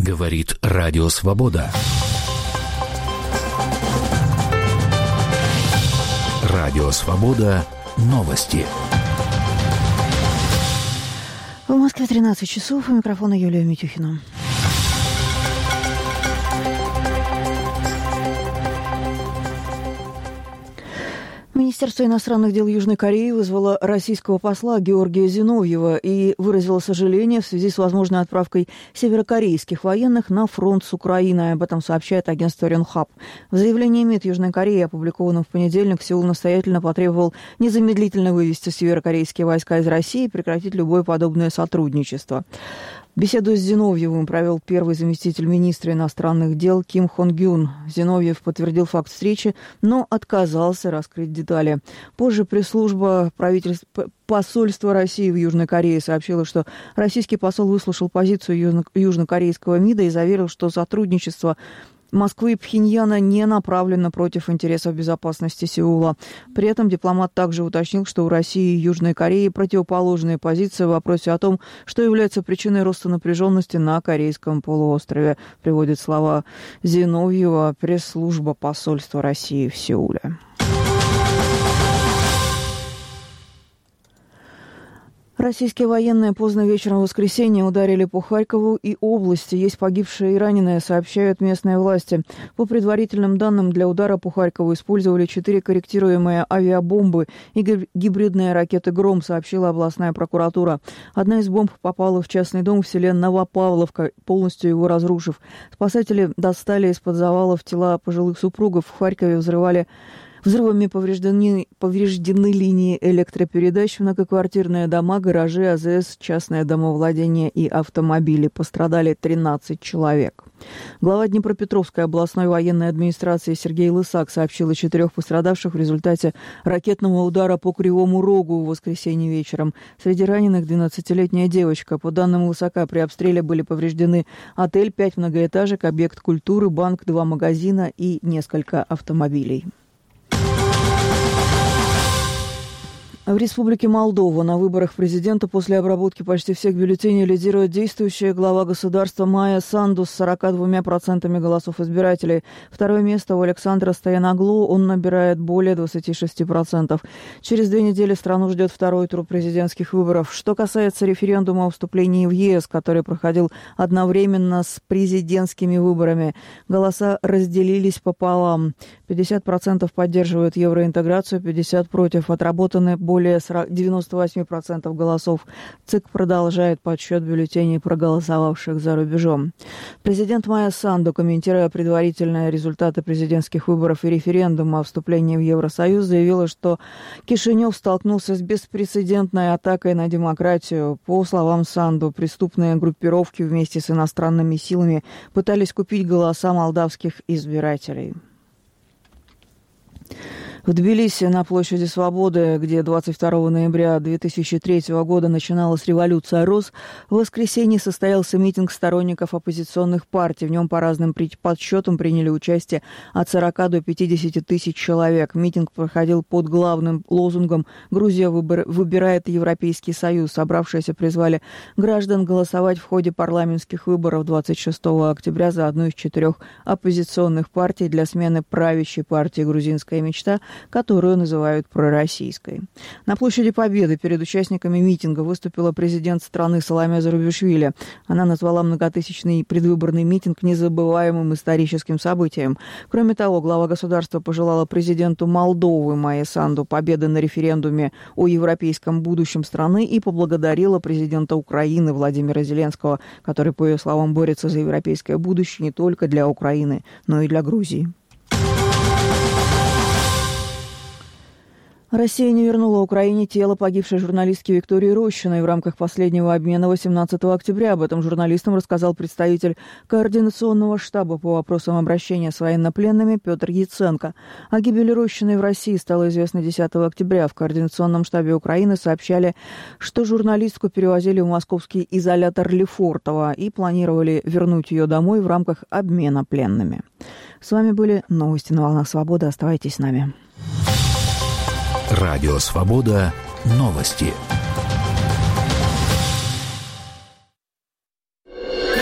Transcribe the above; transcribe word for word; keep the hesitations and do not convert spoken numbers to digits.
Говорит Радио Свобода. Радио Свобода. Новости. В Москве тринадцать часов. У микрофона Юлия Митюхина. Министерство иностранных дел Южной Кореи вызвало российского посла Георгия Зиновьева и выразило сожаление в связи с возможной отправкой северокорейских военных на фронт с Украиной. Об этом сообщает агентство Ренхап. В заявлении МИД Южной Кореи, опубликованном в понедельник, Сеул настоятельно потребовал незамедлительно вывести северокорейские войска из России и прекратить любое подобное сотрудничество. Беседу с Зиновьевым провел первый заместитель министра иностранных дел Ким Хон Гюн. Зиновьев подтвердил факт встречи, но отказался раскрыть детали. Позже пресс-служба правительства, посольства России в Южной Корее сообщила, что российский посол выслушал позицию южно- южнокорейского МИДа и заверил, что сотрудничество Москвы и Пхеньяна не направлено против интересов безопасности Сеула. При этом дипломат также уточнил, что у России и Южной Кореи противоположные позиции в вопросе о том, что является причиной роста напряженности на Корейском полуострове. Приводит слова Зиновьева пресс-служба посольства России в Сеуле. Российские военные поздно вечером в воскресенье ударили по Харькову и области. Есть погибшие и раненые, сообщают местные власти. По предварительным данным, для удара по Харькову использовали четыре корректируемые авиабомбы и гибридные ракеты «Гром», сообщила областная прокуратура. Одна из бомб попала в частный дом в селе Новопавловка, полностью его разрушив. Спасатели достали из-под завалов тела пожилых супругов. В Харькове взрывали Взрывами повреждены, повреждены линии электропередач, многоквартирные дома, гаражи, АЗС, частное домовладение и автомобили. Пострадали тринадцать человек. Глава Днепропетровской областной военной администрации Сергей Лысак сообщил о четырех пострадавших в результате ракетного удара по Кривому Рогу в воскресенье вечером. Среди раненых двенадцатилетняя девочка. По данным Лысака, при обстреле были повреждены отель, пять многоэтажек, объект культуры, банк, два магазина и несколько автомобилей. В Республике Молдова на выборах президента после обработки почти всех бюллетеней лидирует действующая глава государства Майя Санду с сорока двумя процентами голосов избирателей. Второе место у Александра Стояноглу, он набирает более двадцати шести процентов. Через две недели страну ждет второй тур президентских выборов. Что касается референдума о вступлении в ЕС, который проходил одновременно с президентскими выборами, голоса разделились пополам. пятьдесят процентов поддерживают евроинтеграцию, пятьдесят процентов против. Отработаны более более девяносто восемь процентов голосов. ЦИК продолжает подсчет бюллетеней проголосовавших за рубежом. Президент Майя Санду, комментируя предварительные результаты президентских выборов и референдума о вступлении в Евросоюз, заявила, что Кишинев столкнулся с беспрецедентной атакой на демократию. По словам Санду, преступные группировки вместе с иностранными силами пытались купить голоса молдавских избирателей. В Тбилиси на площади Свободы, где двадцать второго ноября две тысячи третьего года начиналась революция роз, в воскресенье состоялся митинг сторонников оппозиционных партий. В нем по разным подсчетам приняли участие от сорока до пятидесяти тысяч человек. Митинг проходил под главным лозунгом «Грузия выбирает Европейский Союз». Собравшиеся призвали граждан голосовать в ходе парламентских выборов двадцать шестого октября за одну из четырех оппозиционных партий для смены правящей партии «Грузинская мечта», которую называют пророссийской. На площади Победы перед участниками митинга выступила президент страны Саломе Зурабишвили. Она назвала многотысячный предвыборный митинг незабываемым историческим событием. Кроме того, глава государства пожелала президенту Молдовы Майе Санду победы на референдуме о европейском будущем страны и поблагодарила президента Украины Владимира Зеленского, который, по ее словам, борется за европейское будущее не только для Украины, но и для Грузии. Россия не вернула Украине тело погибшей журналистки Виктории Рощиной в рамках последнего обмена восемнадцатого октября. Об этом журналистам рассказал представитель Координационного штаба по вопросам обращения с военнопленными Петр Яценко. О гибели Рощиной в России стало известно десятого октября. В Координационном штабе Украины сообщали, что журналистку перевозили в московский изолятор Лефортово и планировали вернуть ее домой в рамках обмена пленными. С вами были новости на волнах Свободы. Оставайтесь с нами. Радио Свобода. Новости.